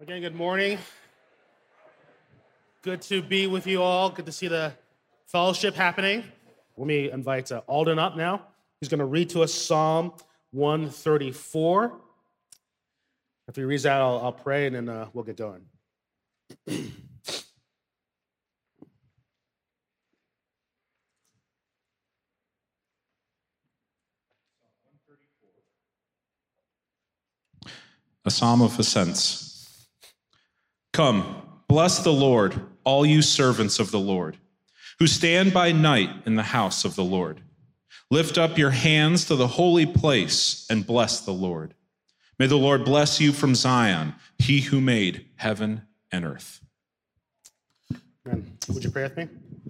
Again, good morning. Good to be with you all. Good to see the fellowship happening. Let me invite Alden up now. He's going to read to us Psalm 134. After he reads that, I'll pray, and then we'll get going. A psalm of ascents. Come, bless the Lord, all you servants of the Lord, who stand by night in the house of the Lord. Lift up your hands to the holy place and bless the Lord. May the Lord bless you from Zion, he who made heaven and earth. Amen. Would you pray with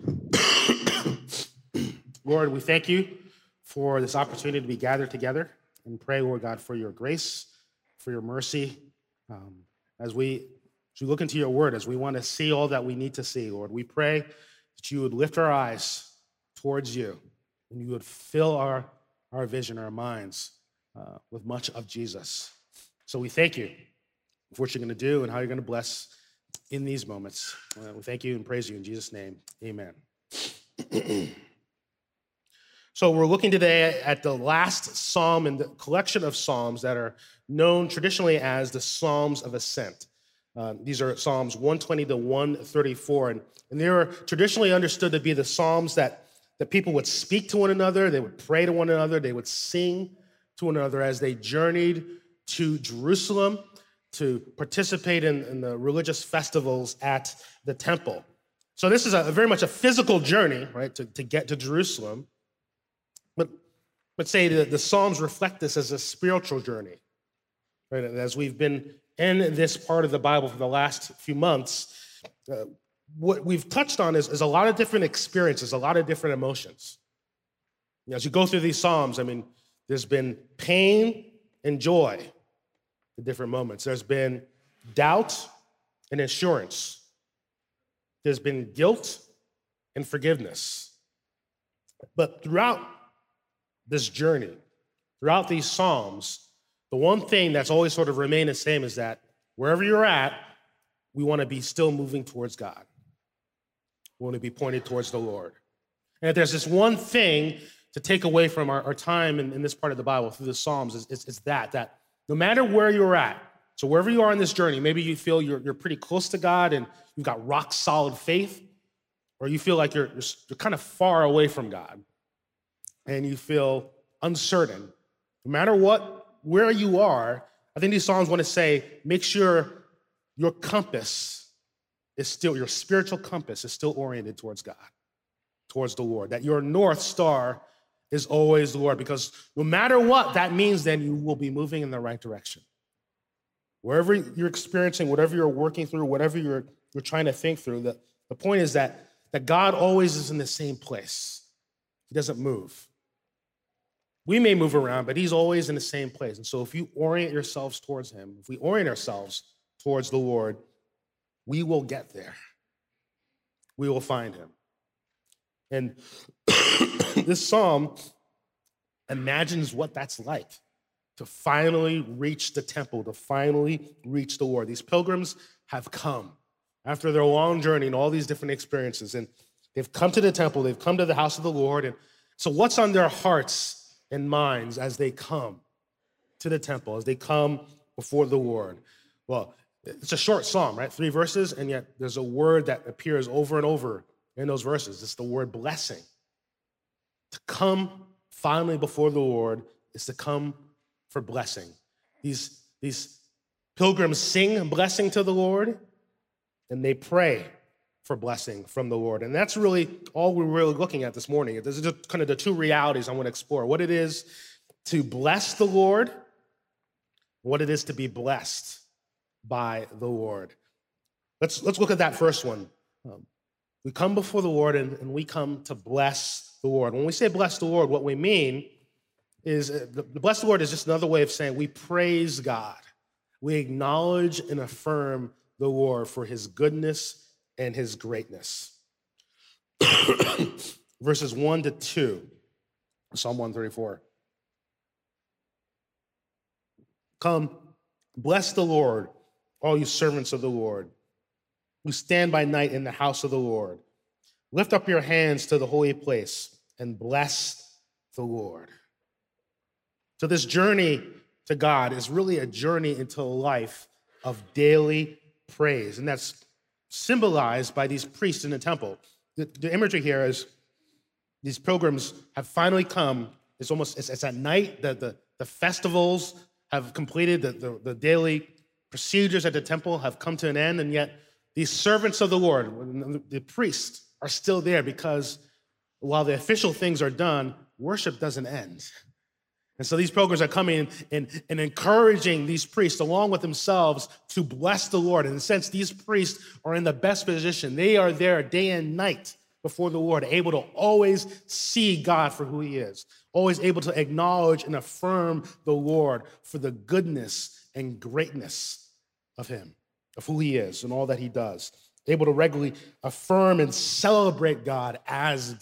me? Lord, we thank you for this opportunity to be gathered together and pray, Lord God, for your grace, for your mercy, as we look into your word, as we want to see all that we need to see, Lord. We pray that you would lift our eyes towards you and you would fill our vision, our minds with much of Jesus. So we thank you for what you're going to do and how you're going to bless in these moments. We thank you and praise you in Jesus' name. Amen. So we're looking today at the last psalm in the collection of psalms that are known traditionally as the Psalms of Ascent. These are Psalms 120 to 134, and they were traditionally understood to be the psalms that people would speak to one another, they would pray to one another, they would sing to one another as they journeyed to Jerusalem to participate in the religious festivals at the temple. So this is a very much a physical journey, right, to get to Jerusalem. But say the Psalms reflect this as a spiritual journey. Right? And as we've been in this part of the Bible for the last few months, what we've touched on is a lot of different experiences, a lot of different emotions. As you go through these Psalms, I mean, there's been pain and joy at different moments. There's been doubt and assurance. There's been guilt and forgiveness. But throughout this journey, throughout these Psalms, the one thing that's always sort of remained the same is that wherever you're at, we want to be still moving towards God. We want to be pointed towards the Lord. And if there's this one thing to take away from our time in this part of the Bible through the Psalms, it's that no matter where you're at, so wherever you are in this journey, maybe you feel you're pretty close to God and you've got rock solid faith, or you feel like you're kind of far away from God and you feel uncertain. No matter where you are, I think these Psalms want to say, make sure your compass is still, your spiritual compass is still oriented towards God, towards the Lord, that your North Star is always the Lord, because no matter what, that means then you will be moving in the right direction. Wherever you're experiencing, whatever you're working through, whatever you're trying to think through, the point is that God always is in the same place. He doesn't move. We may move around, but he's always in the same place. And so if you orient yourselves towards him, if we orient ourselves towards the Lord, we will get there. We will find him. And this psalm imagines what that's like to finally reach the temple, to finally reach the Lord. These pilgrims have come after their long journey and all these different experiences, and they've come to the temple, they've come to the house of the Lord. And so what's on their hearts and minds as they come to the temple, as they come before the Lord? Well, it's a short psalm, right? 3 verses, and yet there's a word that appears over and over in those verses. It's the word blessing. To come finally before the Lord is to come for blessing. These pilgrims sing a blessing to the Lord, and they pray for blessing from the Lord. And that's really all we're really looking at this morning. This is just kind of the two realities I want to explore: what it is to bless the Lord, what it is to be blessed by the Lord. Let's look at that first one. We come before the Lord and we come to bless the Lord. When we say bless the Lord, what we mean is the bless the Lord is just another way of saying we praise God. We acknowledge and affirm the Lord for his goodness and his greatness. Verses 1 to 2, Psalm 134. Come, bless the Lord, all you servants of the Lord, who stand by night in the house of the Lord. Lift up your hands to the holy place and bless the Lord. So this journey to God is really a journey into a life of daily praise. And that's symbolized by these priests in the temple. The imagery here is these pilgrims have finally come. It's at night that the festivals have completed, the daily procedures at the temple have come to an end, and yet these servants of the Lord, the priests, are still there because while the official things are done, worship doesn't end. And so these pilgrims are coming and encouraging these priests along with themselves to bless the Lord. In a sense, these priests are in the best position. They are there day and night before the Lord, able to always see God for who he is, always able to acknowledge and affirm the Lord for the goodness and greatness of him, of who he is and all that he does. Able to regularly affirm and celebrate God, as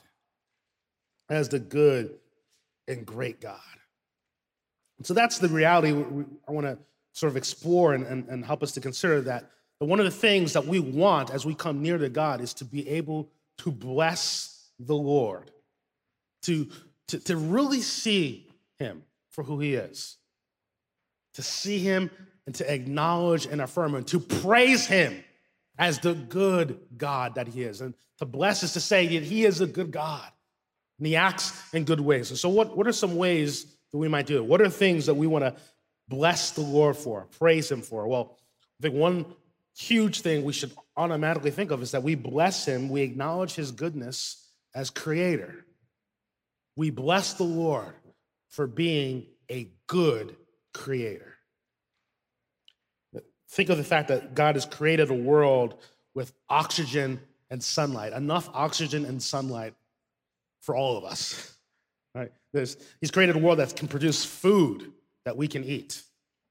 the good and great God. And so that's the reality I want to sort of explore and help us to consider, that one of the things that we want as we come near to God is to be able to bless the Lord, to really see him for who he is, to see him and to acknowledge and affirm him, to praise him as the good God that he is. And to bless is to say that he is a good God and he acts in good ways. And so what are some ways that we might do it? What are things that we want to bless the Lord for, praise him for? Well, I think one huge thing we should automatically think of is that we bless him, we acknowledge his goodness as creator. We bless the Lord for being a good creator. Think of the fact that God has created a world with oxygen and sunlight, enough oxygen and sunlight for all of us. Right? He's created a world that can produce food that we can eat.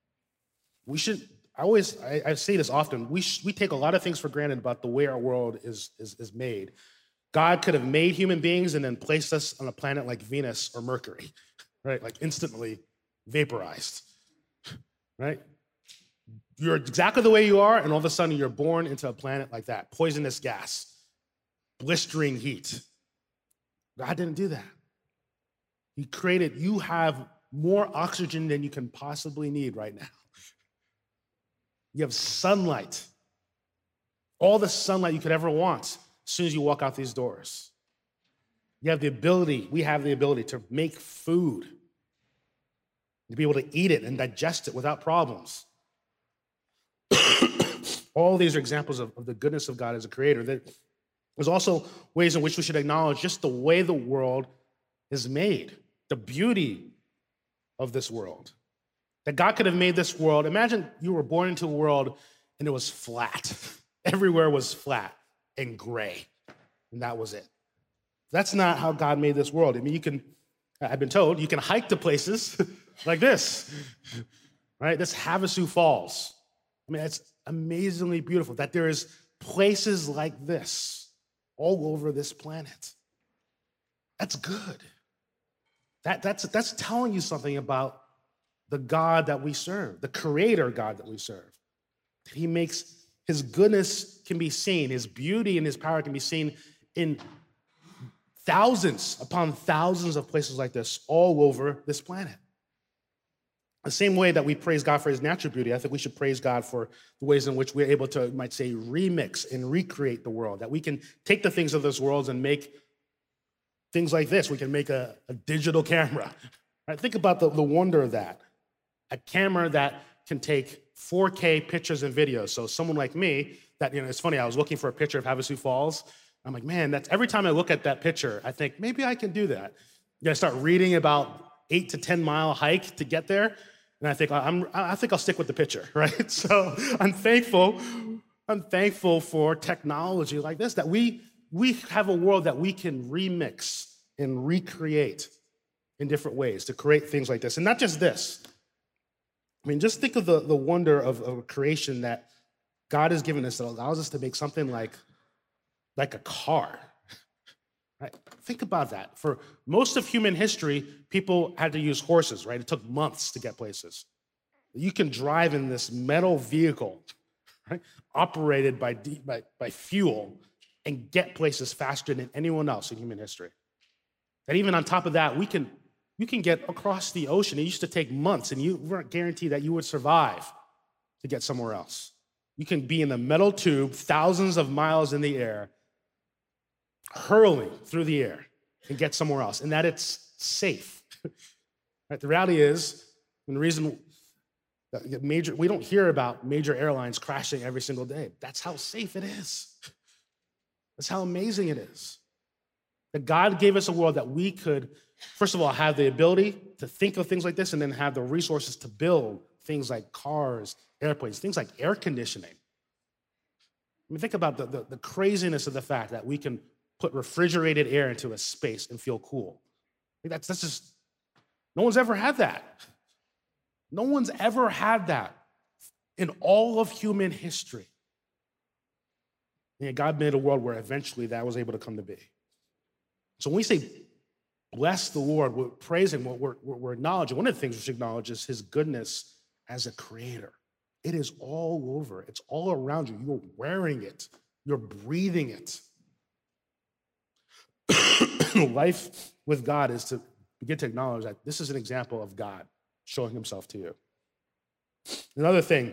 I say this often, we take a lot of things for granted about the way our world is made. God could have made human beings and then placed us on a planet like Venus or Mercury, right? Like instantly vaporized, right? You're exactly the way you are, and all of a sudden you're born into a planet like that. Poisonous gas, blistering heat. God didn't do that. You have more oxygen than you can possibly need right now. You have sunlight, all the sunlight you could ever want as soon as you walk out these doors. We have the ability to make food, to be able to eat it and digest it without problems. All these are examples of the goodness of God as a creator. There's also ways in which we should acknowledge just the way the world is made, the beauty of this world. That God could have made this world. Imagine you were born into a world and it was flat. Everywhere was flat and gray, and that was it. That's not how God made this world. I mean, I've been told, you can hike to places like this, right? This Havasu Falls. I mean, it's amazingly beautiful that there is places like this all over this planet. That's good. That's telling you something about the God that we serve, the creator God that we serve. He makes his goodness can be seen, his beauty and his power can be seen in thousands upon thousands of places like this all over this planet. The same way that we praise God for his natural beauty, I think we should praise God for the ways in which we're able to, might say, remix and recreate the world, that we can take the things of this world and make things like this. We can make a digital camera. Right? Think about the wonder of that. A camera that can take 4K pictures and videos. So someone like me, it's funny, I was looking for a picture of Havasu Falls. I'm like, man, every time I look at that picture, I think, maybe I can do that. I start reading about 8 to 10 mile hike to get there. And I think I'll stick with the picture, right? So I'm thankful for technology like this, that we have a world that we can remix and recreate in different ways to create things like this. And not just this. I mean, just think of the wonder of a creation that God has given us that allows us to make something like a car. Right? Think about that. For most of human history, people had to use horses, right? It took months to get places. You can drive in this metal vehicle, right, operated by fuel, and get places faster than anyone else in human history. And even on top of that, you can get across the ocean. It used to take months, and you weren't guaranteed that you would survive to get somewhere else. You can be in the metal tube, thousands of miles in the air, hurling through the air and get somewhere else, and that it's safe. Right? The reality is, and the reason we don't hear about major airlines crashing every single day. That's how safe it is. That's how amazing it is. That God gave us a world that we could, first of all, have the ability to think of things like this and then have the resources to build things like cars, airplanes, things like air conditioning. I mean, think about the craziness of the fact that we can put refrigerated air into a space and feel cool. That's just, no one's ever had that. No one's ever had that in all of human history. And God made a world where eventually that was able to come to be. So when we say bless the Lord, we're praising, we're acknowledging. One of the things we should acknowledge is his goodness as a creator. It is all over. It's all around you. You're wearing it. You're breathing it. Life with God is to begin to acknowledge that this is an example of God showing himself to you. Another thing,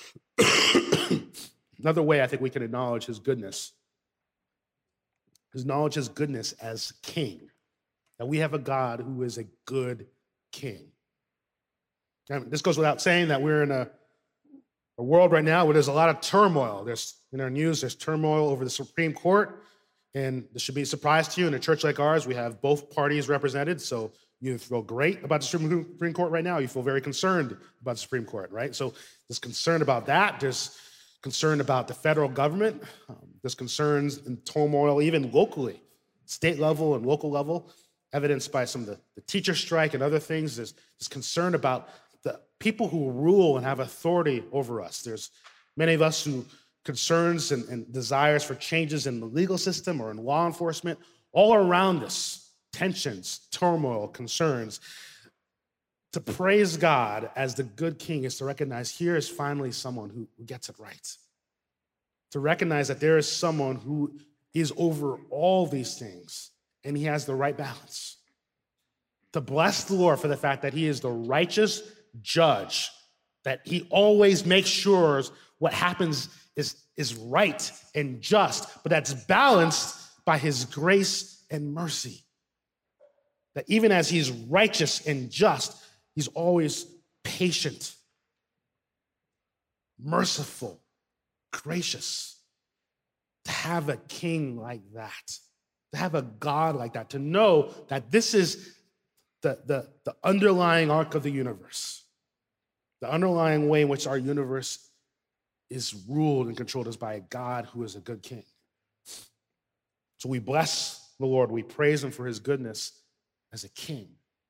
another way I think we can acknowledge his goodness is acknowledge his goodness as king. That we have a God who is a good king. And this goes without saying that we're in a world right now where there's a lot of turmoil. There's, in our news, there's turmoil over the Supreme Court. And this should be a surprise to you. In a church like ours, we have both parties represented. So you feel great about the Supreme Court right now. You feel very concerned about the Supreme Court, right? So there's concern about that. There's concern about the federal government. There's concerns and turmoil even locally, state level and local level, evidenced by some of the teacher strike and other things. There's concern about the people who rule and have authority over us. There's many of us who concerns and desires for changes in the legal system or in law enforcement, all around us. Tensions, turmoil, concerns. To praise God as the good king is to recognize here is finally someone who gets it right. To recognize that there is someone who is over all these things and he has the right balance. To bless the Lord for the fact that he is the righteous judge, that he always makes sure what happens is right and just, but that's balanced by his grace and mercy. That even as he's righteous and just, he's always patient, merciful, gracious. To have a king like that, to have a God like that, to know that this is the underlying arc of the universe, the underlying way in which our universe is ruled and controlled is by a God who is a good king. So we bless the Lord, we praise him for his goodness as a king.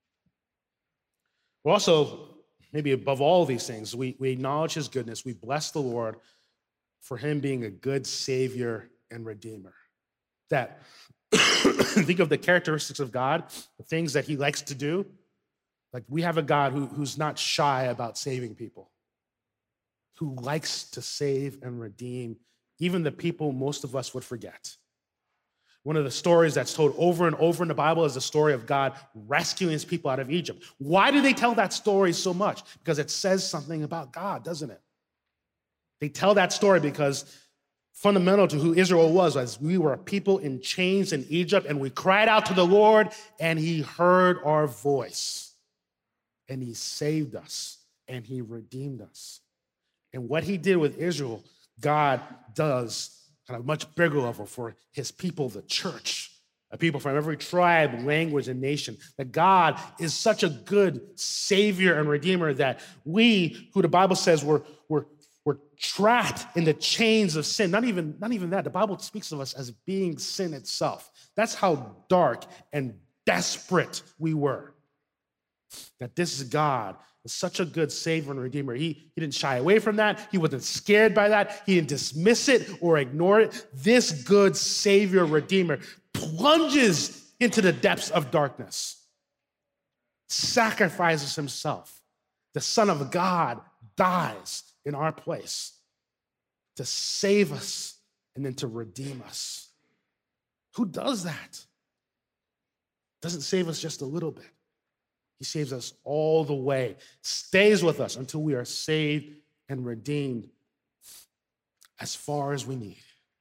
We're also, maybe above all these things, we acknowledge his goodness. We bless the Lord for him being a good savior and redeemer. That, think of the characteristics of God, the things that he likes to do. Like we have a God who's not shy about saving people, who likes to save and redeem even the people most of us would forget. One of the stories that's told over and over in the Bible is the story of God rescuing his people out of Egypt. Why do they tell that story so much? Because it says something about God, doesn't it? They tell that story because fundamental to who Israel was we were a people in chains in Egypt, and we cried out to the Lord, and he heard our voice, and he saved us, and he redeemed us. And what he did with Israel, God does on a much bigger level for his people, the church, a people from every tribe, language, and nation. That God is such a good savior and redeemer that we, who the Bible says we're trapped in the chains of sin. Not even that. The Bible speaks of us as being sin itself. That's how dark and desperate we were. That this is God is such a good savior and redeemer. He didn't shy away from that. He wasn't scared by that. He didn't dismiss it or ignore it. This good savior, redeemer plunges into the depths of darkness, sacrifices himself. The Son of God dies in our place to save us and then to redeem us. Who does that? Doesn't save us just a little bit. He saves us all the way, stays with us until we are saved and redeemed as far as we need.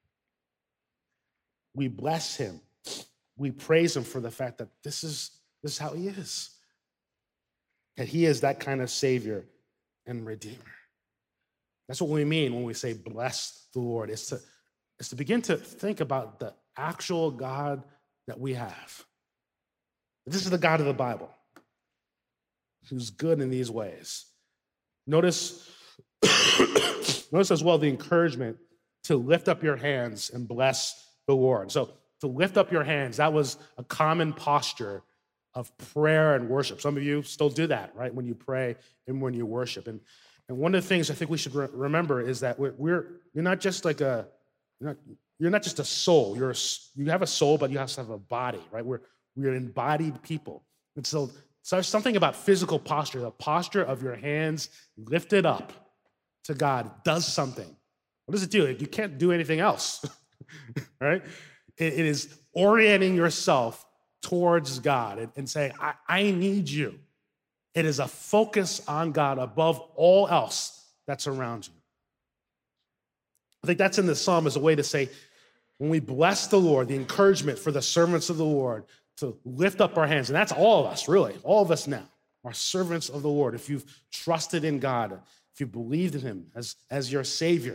We bless him. We praise him for the fact that this is how he is. That he is that kind of Savior and Redeemer. That's what we mean when we say bless the Lord. It's to begin to think about the actual God that we have. This is the God of the Bible, who's good in these ways. Notice as well the encouragement to lift up your hands and bless the Lord. So to lift up your hands, that was a common posture of prayer and worship. Some of you still do that, right? When you pray and when you worship. And one of the things I think we should remember is that you're not just like you're not just a soul. You have a soul, but you also have a body, right? We're embodied people. And so there's something about physical posture. The posture of your hands lifted up to God does something. What does it do? You can't do anything else, right? It is orienting yourself towards God and saying, I need you. It is a focus on God above all else that's around you. I think that's in the psalm as a way to say, when we bless the Lord, the encouragement for the servants of the Lord to lift up our hands, and that's all of us, really, all of us now, are servants of the Lord. If you've trusted in God, if you believed in him as your Savior,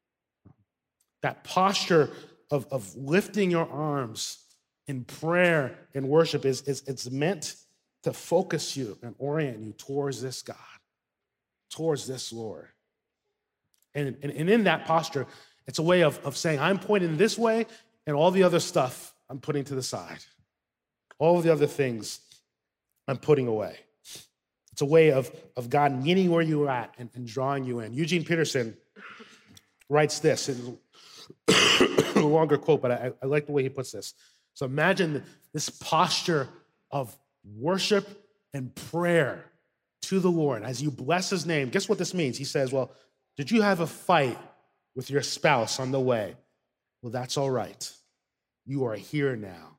that posture of lifting your arms in prayer and worship it's meant to focus you and orient you towards this God, towards this Lord. And in that posture, it's a way of saying, I'm pointing this way, and all the other stuff I'm putting to the side. All of the other things I'm putting away. It's a way of God meeting where you're at and drawing you in. Eugene Peterson writes this in a longer quote, but I like the way he puts this. So imagine this posture of worship and prayer to the Lord as you bless his name. Guess what this means? He says, well, did you have a fight with your spouse on the way? Well, that's all right. You are here now.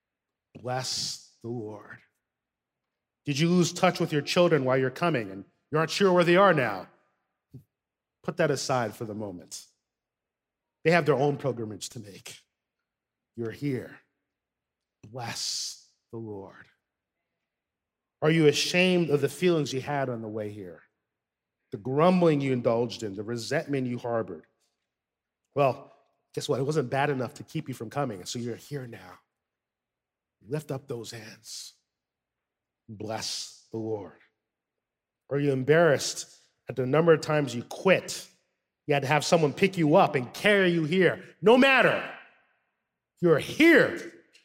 Bless the Lord. Did you lose touch with your children while you're coming and you aren't sure where they are now? Put that aside for the moment. They have their own pilgrimage to make. You're here. Bless the Lord. Are you ashamed of the feelings you had on the way here? The grumbling you indulged in, the resentment you harbored? Well, guess what? It wasn't bad enough to keep you from coming, so you're here now. Lift up those hands. Bless the Lord. Are you embarrassed at the number of times you quit? You had to have someone pick you up and carry you here. No matter, you're here.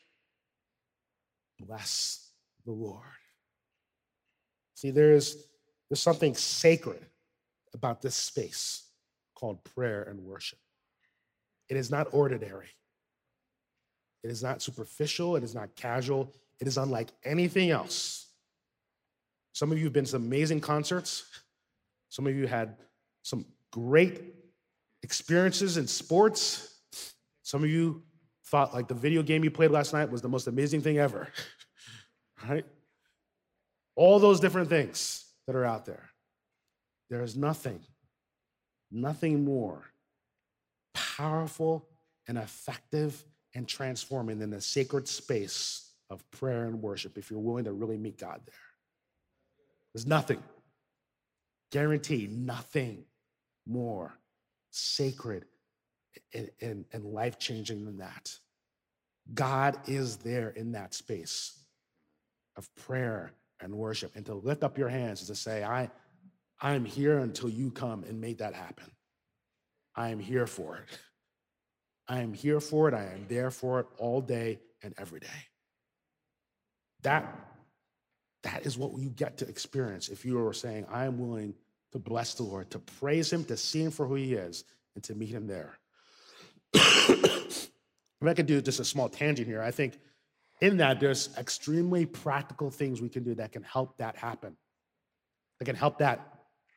Bless the Lord. See, there's something sacred about this space called prayer and worship. It is not ordinary. It is not superficial. It is not casual. It is unlike anything else. Some of you have been to some amazing concerts. Some of you had some great experiences in sports. Some of you thought like the video game you played last night was the most amazing thing ever, right? All those different things that are out there. There is nothing more powerful and effective and transforming than the sacred space of prayer and worship if you're willing to really meet God there. There's nothing, guaranteed, nothing more sacred and life-changing than that. God is there in that space of prayer and worship. And to lift up your hands is to say, I'm here until you come and make that happen. I am here for it. I am here for it. I am there for it all day and every day. That is what you get to experience if you are saying, I am willing to bless the Lord, to praise him, to see him for who he is, and to meet him there. If I could do just a small tangent here, I think in that there's extremely practical things we can do that can help that happen. That can help that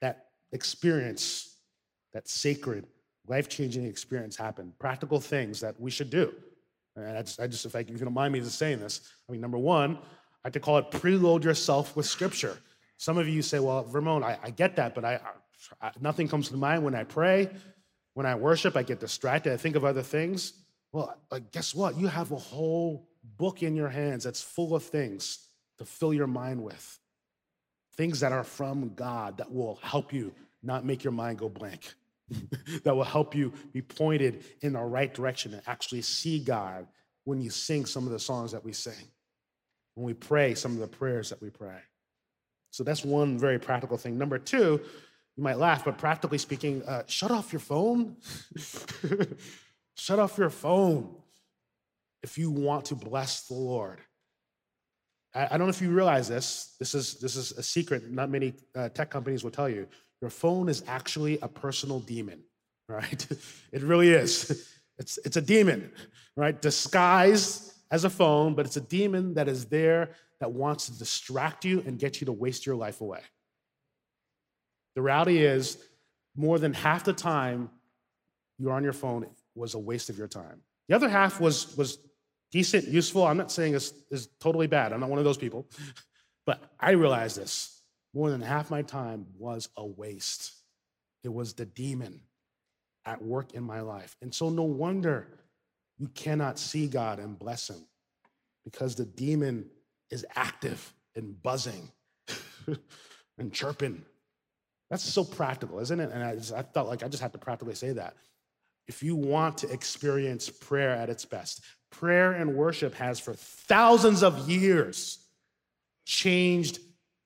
experience, that sacred, life-changing experience happen, practical things that we should do. And if you don't mind me just saying this, I mean, number one, I like to call it preload yourself with Scripture. Some of you say, well, Vermon, I get that, but nothing comes to mind when I pray. When I worship, I get distracted. I think of other things. Well, guess what? You have a whole book in your hands that's full of things to fill your mind with. Things that are from God that will help you not make your mind go blank. That will help you be pointed in the right direction and actually see God when you sing some of the songs that we sing, when we pray some of the prayers that we pray. So that's one very practical thing. Number two, you might laugh, but practically speaking, shut off your phone. Shut off your phone if you want to bless the Lord. I don't know if you realize this. This is a secret not many tech companies will tell you. Your phone is actually a personal demon, right? It really is. It's a demon, right? Disguised as a phone, but it's a demon that is there that wants to distract you and get you to waste your life away. The reality is, more than half the time you're on your phone was a waste of your time. The other half was decent, useful. I'm not saying it's totally bad. I'm not one of those people. But I realized this. More than half my time was a waste. It was the demon at work in my life. And so no wonder you cannot see God and bless him, because the demon is active and buzzing and chirping. That's so practical, isn't it? And I felt like I just had to practically say that. If you want to experience prayer at its best, prayer and worship has for thousands of years changed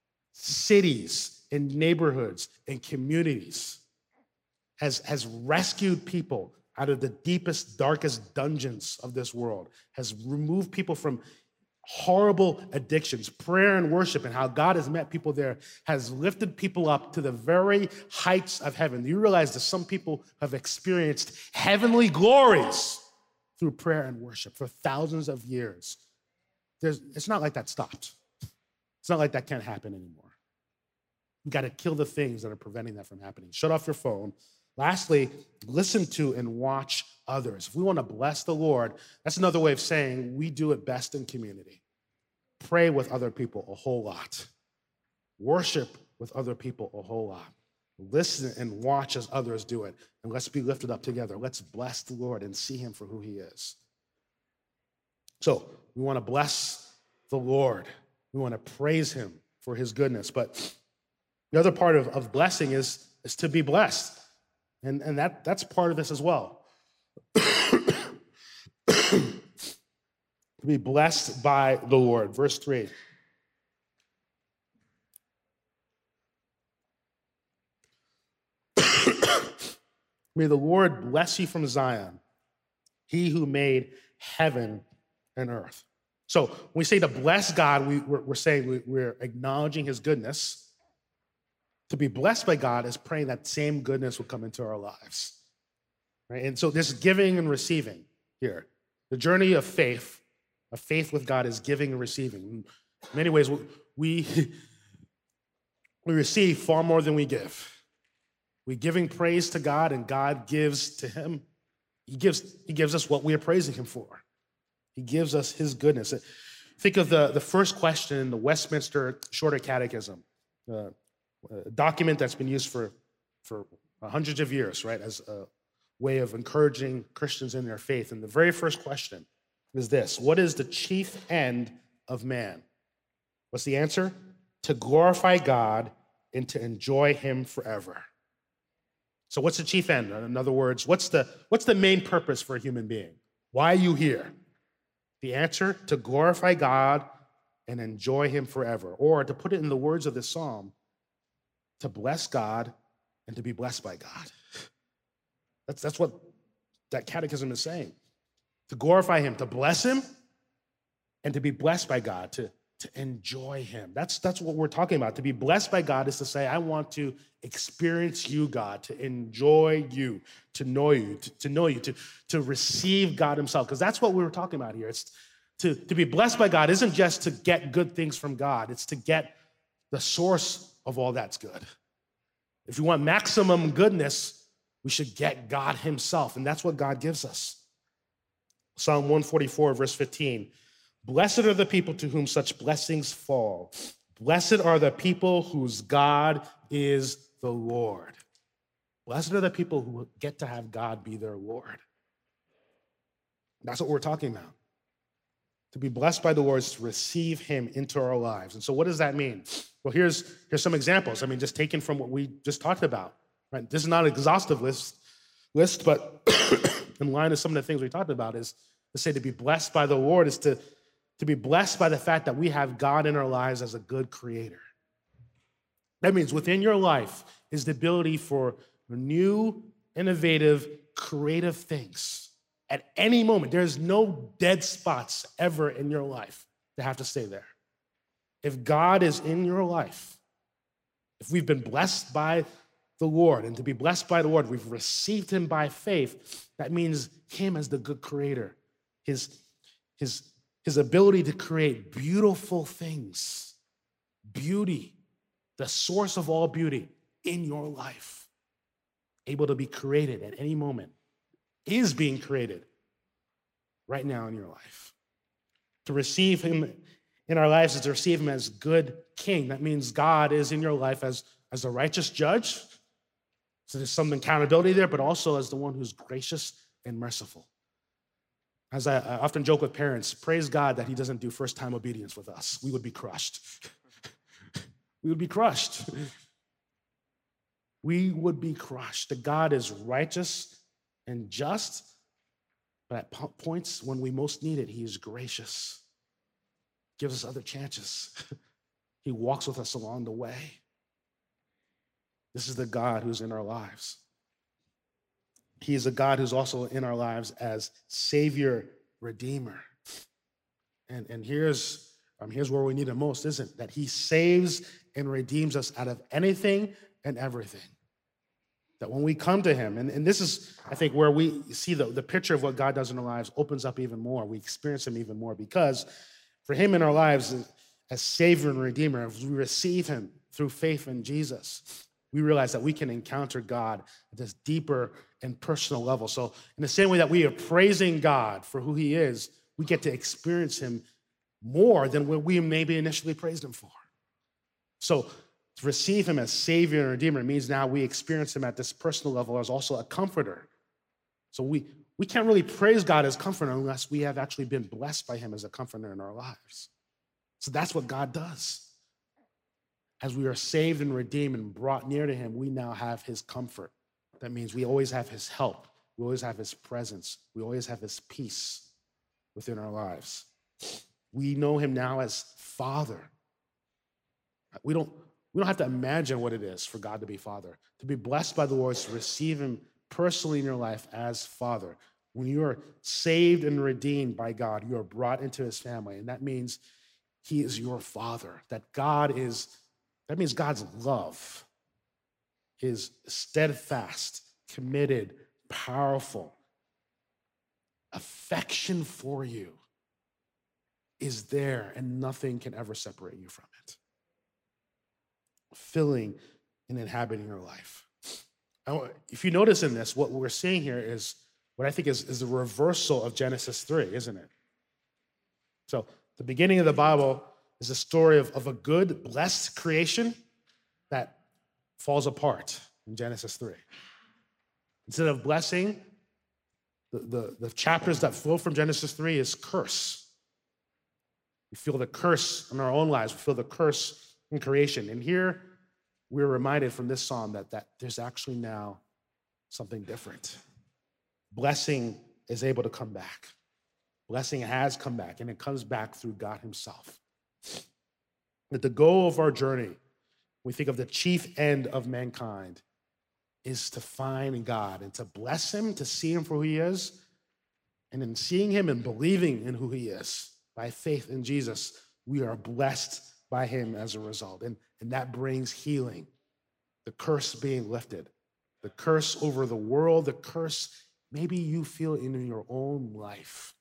cities and neighborhoods and communities, has rescued people out of the deepest, darkest dungeons of this world, has removed people from horrible addictions. Prayer and worship and how God has met people there has lifted people up to the very heights of heaven. You realize that some people have experienced heavenly glories through prayer and worship for thousands of years. It's not like that stopped. It's not like that can't happen anymore. You got to kill the things that are preventing that from happening. Shut off your phone. Lastly, listen to and watch others. If we want to bless the Lord, that's another way of saying we do it best in community. Pray with other people a whole lot. Worship with other people a whole lot. Listen and watch as others do it. And let's be lifted up together. Let's bless the Lord and see him for who he is. So we want to bless the Lord. We want to praise him for his goodness. But the other part of blessing is to be blessed. And that's part of this as well. To be blessed by the Lord. Verse 3. May the Lord bless you from Zion, he who made heaven and earth. So when we say to bless God, we're saying we're acknowledging his goodness. To be blessed by God is praying that same goodness will come into our lives. Right? And so there's giving and receiving here. The journey of faith with God is giving and receiving. In many ways, we receive far more than we give. We're giving praise to God, and God gives to him. He gives us what we are praising him for. He gives us his goodness. Think of the first question in the Westminster Shorter Catechism, a document that's been used for hundreds of years, right, as a way of encouraging Christians in their faith. And the very first question is this: what is the chief end of man? What's the answer? To glorify God and to enjoy him forever. So what's the chief end? In other words, what's the main purpose for a human being? Why are you here? The answer: to glorify God and enjoy him forever. Or to put it in the words of this psalm, to bless God and to be blessed by God. That's what that catechism is saying. To glorify him, to bless him, and to be blessed by God, to enjoy him. That's what we're talking about. To be blessed by God is to say, I want to experience you, God, to enjoy you, to know you, to receive God himself. Because that's what we were talking about here. It's to be blessed by God isn't just to get good things from God. It's to get the source of all that's good. If you want maximum goodness, we should get God himself, and that's what God gives us. Psalm 144, verse 15. Blessed are the people to whom such blessings fall. Blessed are the people whose God is the Lord. Blessed are the people who get to have God be their Lord. That's what we're talking about. To be blessed by the Lord is to receive him into our lives. And so what does that mean? Well, here's some examples. I mean, just taken from what we just talked about. Right? This is not an exhaustive list, but in line with some of the things we talked about is to say to be blessed by the Lord is to be blessed by the fact that we have God in our lives as a good creator. That means within your life is the ability for new, innovative, creative things. At any moment, there's no dead spots ever in your life that have to stay there. If God is in your life, if we've been blessed by the Lord, and to be blessed by the Lord, we've received him by faith, that means him as the good creator, his ability to create beautiful things, beauty, the source of all beauty in your life, able to be created at any moment, is being created right now in your life. To receive him in our lives is to receive him as good king. That means God is in your life as a righteous judge. So there's some accountability there, but also as the one who's gracious and merciful. As I often joke with parents, praise God that he doesn't do first-time obedience with us. We would be crushed. We would be crushed. We would be crushed. That God is righteous and just, but at points when we most need it, he is gracious, gives us other chances. He walks with us along the way. This is the God who's in our lives. He is a God who's also in our lives as Savior, Redeemer. And here's where we need him most, isn't it? That he saves and redeems us out of anything and everything. That when we come to him, and this is, I think, where we see the picture of what God does in our lives opens up even more. We experience him even more because for him in our lives as Savior and Redeemer, as we receive him through faith in Jesus, we realize that we can encounter God at this deeper and personal level. So in the same way that we are praising God for who he is, we get to experience him more than what we maybe initially praised him for. So to receive him as Savior and Redeemer means now we experience him at this personal level as also a comforter. So we can't really praise God as comforter unless we have actually been blessed by him as a comforter in our lives. So that's what God does. As we are saved and redeemed and brought near to him, we now have his comfort. That means we always have his help. We always have his presence. We always have his peace within our lives. We know him now as Father. We don't have to imagine what it is for God to be Father. To be blessed by the Lord is to receive him personally in your life as Father. When you are saved and redeemed by God, you are brought into his family. And that means he is your Father. That means God's love is steadfast, committed, powerful. Affection for you is there, and nothing can ever separate you from it. Filling and inhabiting your life. If you notice in this, what we're seeing here is what I think is the reversal of Genesis 3, isn't it? So the beginning of the Bible is a story of a good, blessed creation that falls apart in Genesis 3. Instead of blessing, the chapters that flow from Genesis 3 is curse. We feel the curse in our own lives. We feel the curse in creation. And here we're reminded from this psalm that there's actually now something different. Blessing is able to come back. Blessing has come back, and it comes back through God himself. That the goal of our journey, we think of the chief end of mankind, is to find God and to bless him, to see him for who he is, and in seeing him and believing in who he is, by faith in Jesus, we are blessed by him as a result. And that brings healing, the curse being lifted, the curse over the world, the curse maybe you feel in your own life.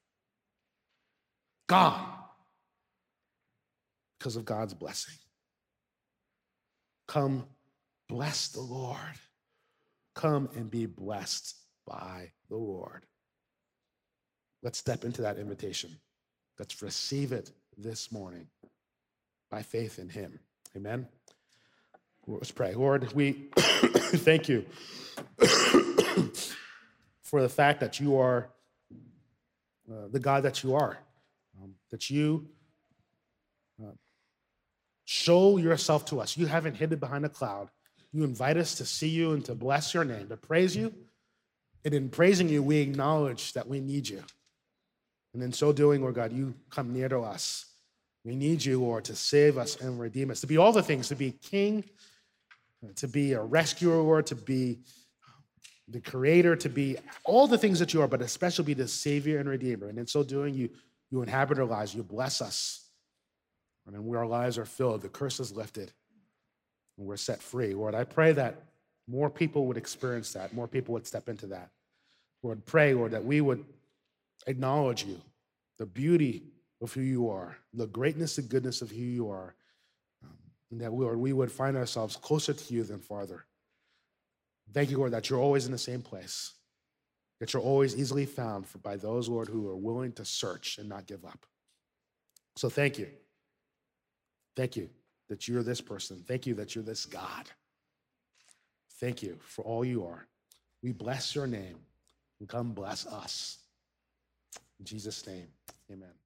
Gone because of God's blessing. Come Bless the Lord. Come and be blessed by the Lord. Let's step into that invitation. Let's receive it this morning by faith in him. Amen. Let's pray. Lord, we thank you for the fact that you are the God that you are, that you show yourself to us. You haven't hidden behind a cloud. You invite us to see you and to bless your name, to praise you. And in praising you, we acknowledge that we need you. And in so doing, Lord God, you come near to us. We need you, Lord, to save us and redeem us, to be all the things, to be king, to be a rescuer, Lord, to be the creator, to be all the things that you are, but especially be the savior and redeemer. And in so doing, you inhabit our lives, you bless us. And then where our lives are filled, the curse is lifted, and we're set free. Lord, I pray that more people would experience that, more people would step into that. Lord, pray, Lord, that we would acknowledge you, the beauty of who you are, the greatness and goodness of who you are, and that, Lord, we would find ourselves closer to you than farther. Thank you, Lord, that you're always in the same place, that you're always easily found by those, Lord, who are willing to search and not give up. So thank you. Thank you that you're this person. Thank you that you're this God. Thank you for all you are. We bless your name, and come bless us. In Jesus' name, amen.